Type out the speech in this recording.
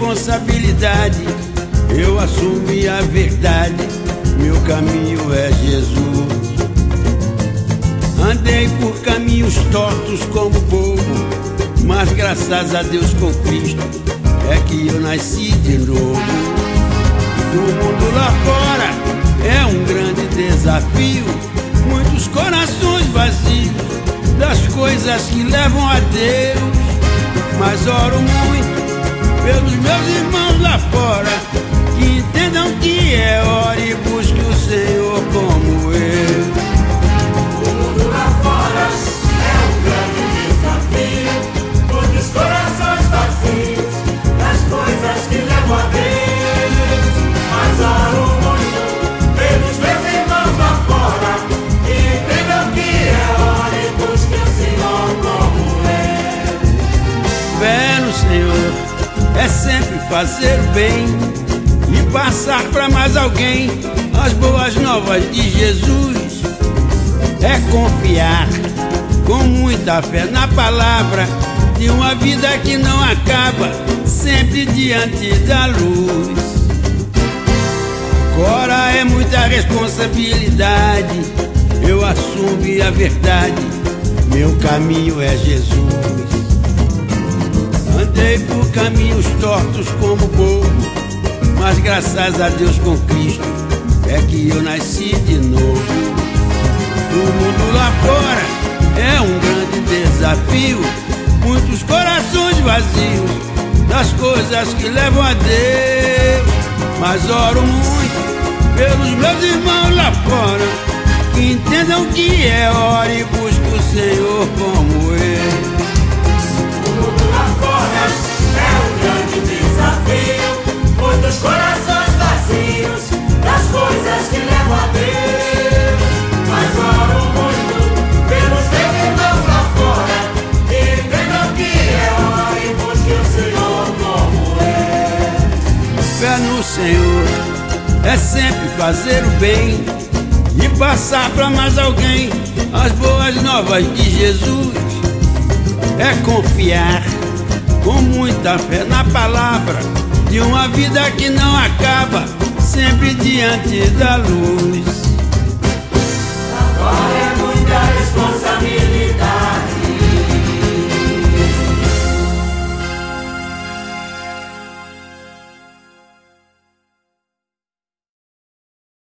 responsabilidade, eu assumi a verdade, meu caminho é Jesus. Andei por caminhos tortos como povo, mas graças a Deus com Cristo é que eu nasci de novo. O mundo lá fora é um grande desafio, muitos corações vazios das coisas que levam a Deus. Mas oro muito pelos meus irmãos lá fora, que entendam que é hora e busque o Senhor como eu. O mundo lá fora é um grande desafio, muitos corações vazios das coisas que levam a Deus. Mas oro muito pelos meus irmãos lá fora, que entendam que é hora e busque o Senhor como eu. Fé no Senhor é sempre fazer o bem e passar para mais alguém as boas novas de Jesus. É confiar com muita fé na palavra de uma vida que não acaba, sempre diante da luz. Agora é muita responsabilidade, eu assumo a verdade, meu caminho é Jesus. Andei por caminhos tortos como povo, mas graças a Deus com Cristo é que eu nasci de novo. O mundo lá fora é um grande desafio, muitos corações vazios das coisas que levam a Deus. Mas oro muito pelos meus irmãos lá fora, que entendam que é hora e busque o Senhor como eu. O mundo lá fora é um grande desafio, muitos corações vazios das coisas que levam a Deus. Mas oro muito pelos meus irmãos lá fora, que entendam que é hora e busque o Senhor como é. Fé no Senhor é sempre fazer o bem e passar para mais alguém as boas novas de Jesus. É confiar com muita fé na palavra de uma vida que não acaba, sempre diante da luz. Agora é muita responsabilidade,